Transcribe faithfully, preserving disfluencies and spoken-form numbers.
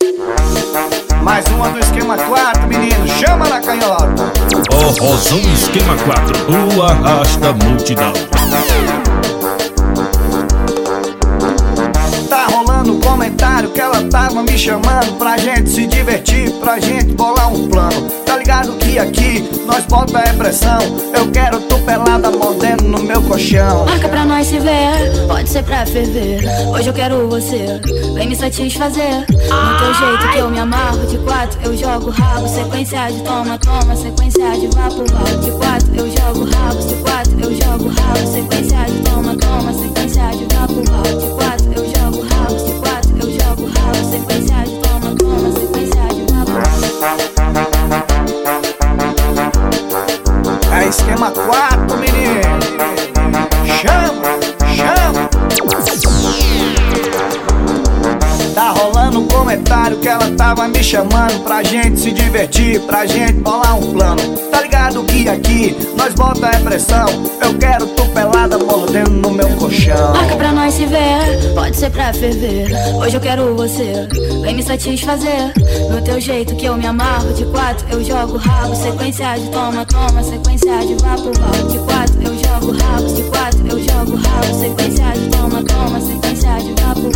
Mais uma do esquema quatro, menino, chama na canhota. Forrozão esquema quatro, o arrasta multidão. Tá rolando um comentário que ela tava me chamando pra gente se divertir, pra gente bolar um plano. Tá ligado que aqui nós bota é pressão. Eu quero tu pelada mordendo no meu colchão. Marca pra nós se ver, pode ser pra ferver. Hoje eu quero você, vem me satisfazer. No teu jeito que eu me amarro. De quatro eu jogo rabo, sequência de toma, toma, sequência de vapo, vapo. De quatro eu jogo rabo, de quatro eu jogo rabo, sequência de toma, toma, sequência de vapo, vapo. De quatro eu jogo rabo, de quatro eu jogo rabo, sequência de toma, toma, sequência de vapo. É esquema quatro, menino. Chama, chama. Tá rolando um comentário que ela tava me chamando pra gente se divertir, pra gente bolar um plano. Tá ligado que aqui nós bota é pressão. Eu quero tu pelada mordendo no meu colchão. Marca pra nós se ver, pode ser pra ferver. Hoje eu quero você, vem me satisfazer. No teu jeito que eu me amarro. De quatro eu jogo rabo, sequência de toma, toma, sequência de vapo, vapo. De quatro eu jogo rabo, de quatro eu jogo rabo, sequência de toma, toma, sequência de vapo.